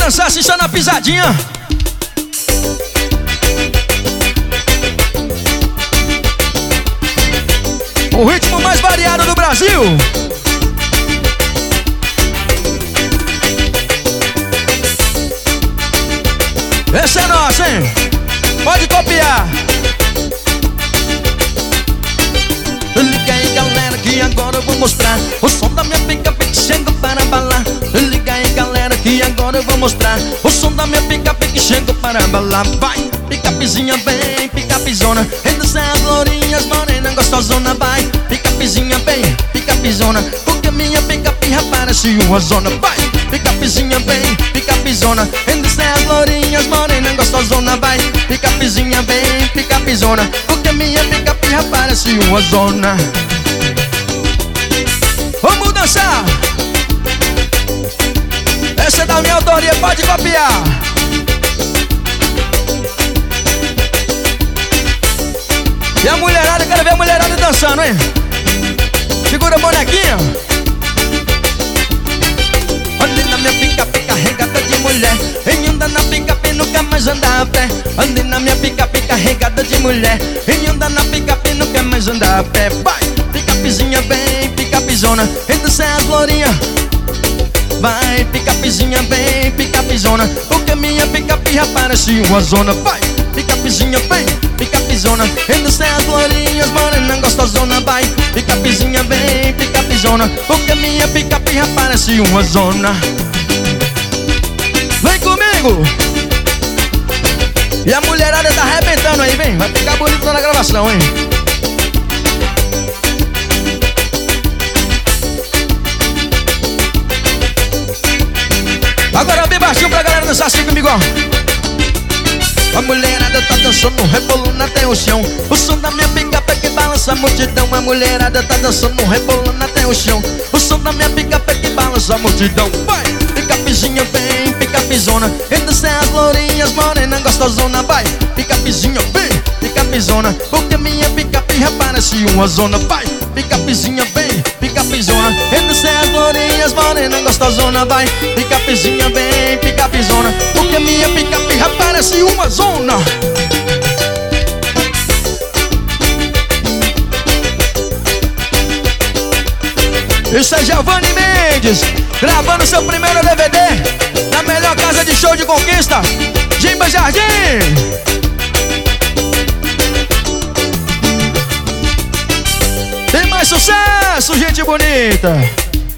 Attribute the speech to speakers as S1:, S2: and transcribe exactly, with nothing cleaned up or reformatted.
S1: dançar assim só na pisadinha. O ritmo mais variado do Brasil. Essa é nossa, hein? Pode copiar.
S2: Liga aí, galera, que agora eu vou mostrar o som da minha picape que chega para balar. Liga aí, galera, que agora eu vou mostrar o som da minha picape que chega para balar. Vai, picapezinha bem, picapezona, entre as lourinhas, morena gostosona. Vai, picapezinha bem, picapezona, porque minha picape parece uma zona. Vai, picapezinha bem, picapezona, entre as lourinhas, morena gostosona. Vai, picapezinha bem, picapezona, porque minha picape parece uma zona.
S1: Vamos dançar. Essa é da minha autoria, pode copiar. E a mulherada, quero ver a mulherada dançando, hein? Segura a bonequinha.
S2: Ande na minha picape carregada de mulher, quem anda na picape nunca mais anda a pé. Ande na minha picape carregada de mulher, quem anda na picape nunca mais anda a pé. Vai, picapezinha bem, picapezona, entre as lourinhas. Vai, picapezinha bem, picapezona, porque minha picape parece uma zona. Vai, picapezinha bem, picapezona, entre as lourinhas, morena gostosona. Vai, picapezinha bem, picapezona, porque minha picape parece uma zona.
S1: Vem comigo. E a mulherada tá arrebentando aí, vem. Vai ficar bonito na gravação, hein? Agora bem baixinho pra galera dançar assim comigo, ó.
S2: A mulherada tá dançando, rebolando até o chão. O som da minha picape que balança a multidão. A mulherada tá dançando, rebolando até o chão. O som da minha picape que balança a multidão. Vai, picapezinha bem, picapezona, entre as lourinhas, morena gostosona. Vai, picapezinha bem, picapezona, porque minha picape parece uma zona. Vai, picapezinha bem, picapezona, entre as lourinhas, morena gostosona. Vai, picapezinha bem, picapezona, porque minha picape parece uma zona.
S1: Isso é Giovanni Mendes, gravando seu primeiro D V D na melhor casa de show de conquista, Jimba Jardim. Tem mais sucesso, gente bonita.